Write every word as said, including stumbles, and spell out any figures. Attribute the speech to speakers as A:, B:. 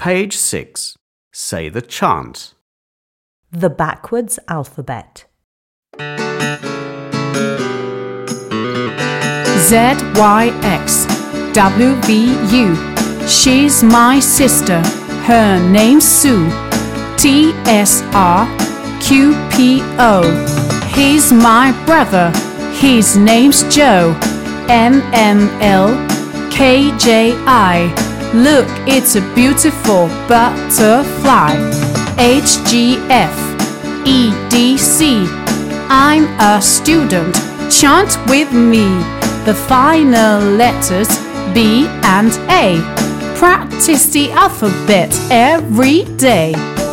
A: Page six. Say the chant.
B: The backwards alphabet.
C: Z Y X W V U. She's my sister, her name's Sue. T S R Q P O. He's my brother, his name's Joe. M M L K J I. Look, it's a beautiful butterfly. H G F E D C. I'm a student, chant with me the final letters B and A. Practice the alphabet every day.